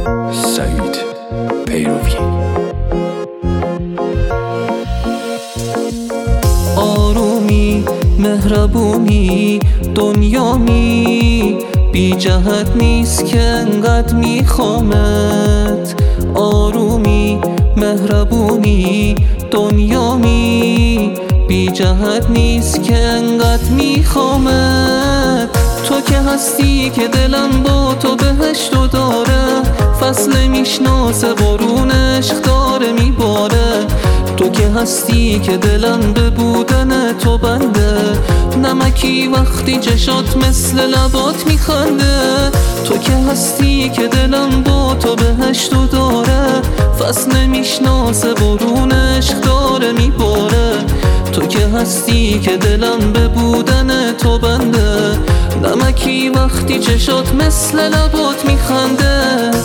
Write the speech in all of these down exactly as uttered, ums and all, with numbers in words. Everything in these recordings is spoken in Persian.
سعید پیروی. آرومی مهربونی دنیامی، بی جهت نیست که انقدر میخوامت. آرومی مهربونی دنیامی، بی جهت نیست که انقدر میخوامت. تو که هستی که دلم با تو بهشت و داره، فصل میشناسه بارون عشق داره میباره. تو که هستی که دلم به بودن تو بنده، نمکی وقتی چشات مثل لبات میخنده. تو که هستی که دلم با تو بهشت و داره، فصل میشناسه بارون عشق داره میباره. تو که هستی که دلم به بودن تو بنده، نمکی وقتی چشات مثل لبات میخنده.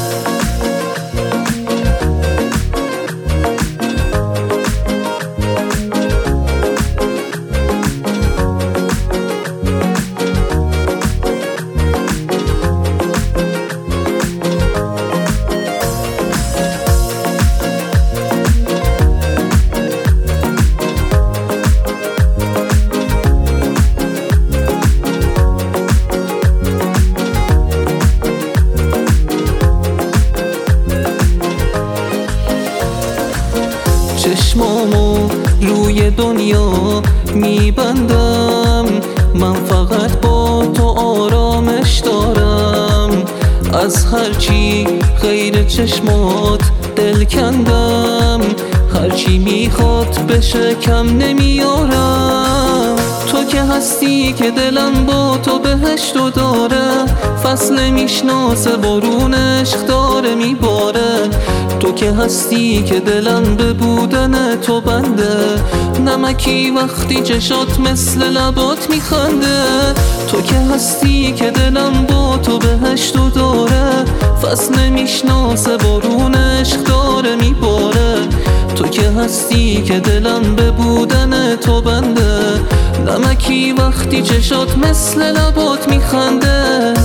چشمامو روی دنیا میبندم، من فقط با تو آرامش دارم. از هرچی غیر چشمات دل کندم، هرچی میخواد بشه کم نمیارم. تو که هستی که دلم با تو بهشت و داره، فصل میشناسه بارون عشق داره میباره. تو که هستی که دلم به بودن تو بنده، نمکی وقتی چشات مثل لبات میخنده. تو که هستی که دلم با تو بهشت و داره، فصل میشناسه بارون عشق داره میباره. تو که هستی که دلم به بودن تو بنده، نمکی وقتی چشات مثل لبات میخنده.